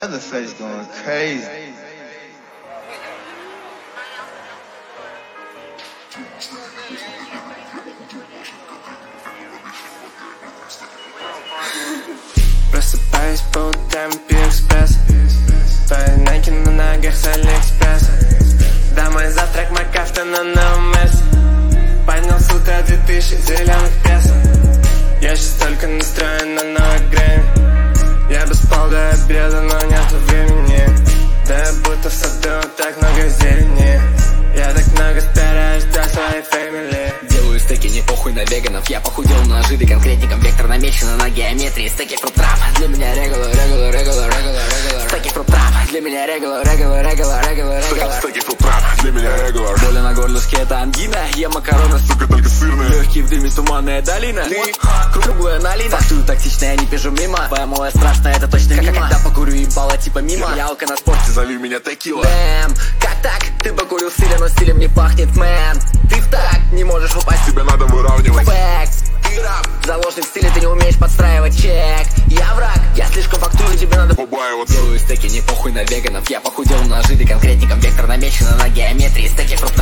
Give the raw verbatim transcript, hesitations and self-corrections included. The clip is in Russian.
Other face going crazy. Просыпаюсь по утрам, пью экспресс. Твои найки на ногах с Алиэкспресс. Да, мой завтрак, МакАвто на новом месте. Поднял с утра две тысячи зеленых песо. Я сейчас только настроен на новый Грэмми. Я бы спал до обеда, но нету времени. Да я будто в саду, так много зелени. Я так много стараюсь для своей фэмили. Делаю стеки, не похуй на веганов. Я похудел на жиды конкретником. Вектор намечен на геометрии. Стеки фрутрап. Для меня регула, регула, регула, регула, регула. Стеки фрутрап. Для меня регула, регула, регула, регула, регула. Стеки фрутрап. Для меня регула. Боли на горлышке это ангина. Ем макароны, сука, только сырные. Легкий в дыме, туманная долина. Ты круглая налина. Фактую тактично, я не бежу мимо. Твоя малая страшная, это точно мимо. Когда покурю ебало типа мимо. Я алка на спорте, зови меня текила. Дэм, как так? Ты покурил стилем, но стилем не пахнет, мэн. Ты в так не можешь упасть. Тебя надо выравнивать. Фэкс. Ты раб. Заложник в стиле, ты не умеешь подстраивать чек. Я враг, я слишком фактую, тебе надо побаиваться. Делаю стеки, не похуй на веганов. Я похудел на жиды конкретником. Вектор намечен на геометрии. Стеки фруктов.